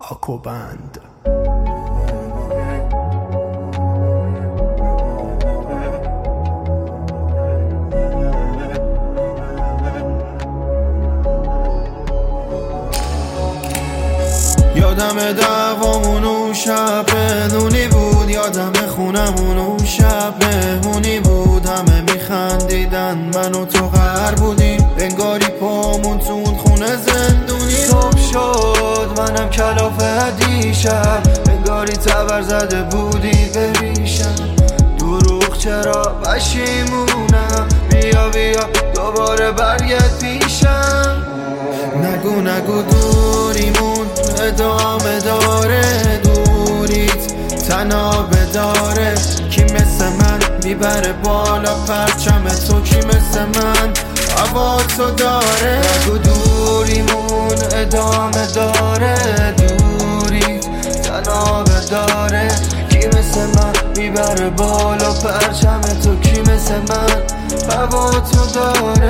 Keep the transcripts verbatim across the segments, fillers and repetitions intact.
آکوبند. یادم دعوامون اون شب بدونی بود، یادم خونمون اون شب مهمونی بود، همه میخندیدن من و تو غر بودیم، انگاری پامون تو اون خونه زندونی. صبح شد منم کلافه دیشب، انگاری تبر زده بودی بریشم، دروغ چرا پشیمونم، بیا بیا دوباره برگرد پیشم. نگو نگو دوریمون ادامه داره، دوریت تنابه داره، کی مثل من میبره بالا پرچم تو، کی مثل من هوا تو داره. نگو دوریمون ادامه داره، دوریت تنابه داره، کی مثل من میبره بالا پرچم تو، کی مثل من هوا تو داره.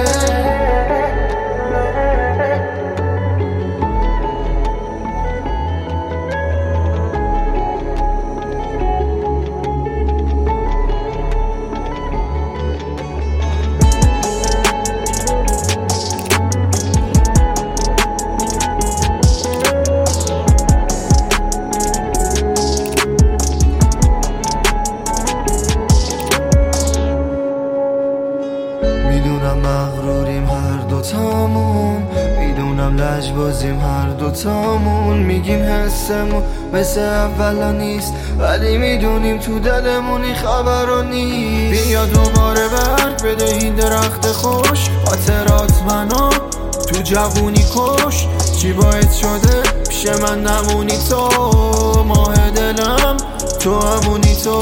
میدونم مغروریم هر دوتامون، میدونم لجبازیم هر دوتامون، میگیم حسمون مثل اولا نیست، ولی میدونیم تو دلمونی خبرو نیست. بیا دوباره برگ بده این درخت خوش، خاطرات منو تو جوونی کش، چی باعث شده پیش من نمونی تو، ماه دلم تو همونی تو.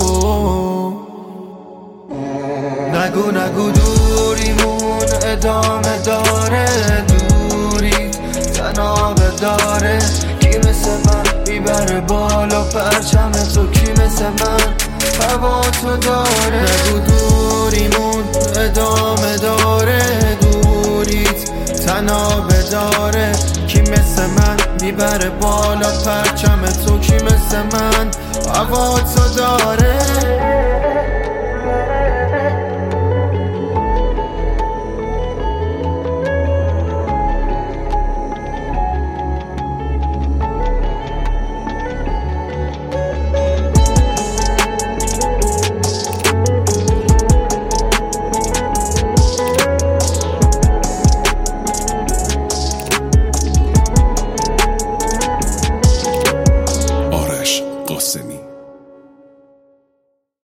نگو نگو دوریمون ادامه داره، دوریت تنابه داره، کی مثل من میبره بالا پرچم تو، کی مثل من هوا تو داره. نگو دوریمون ادامه داره، دوریت تنابه داره، کی مثل من میبره بالا پرچم تو، کی مثل من هوا تو داره.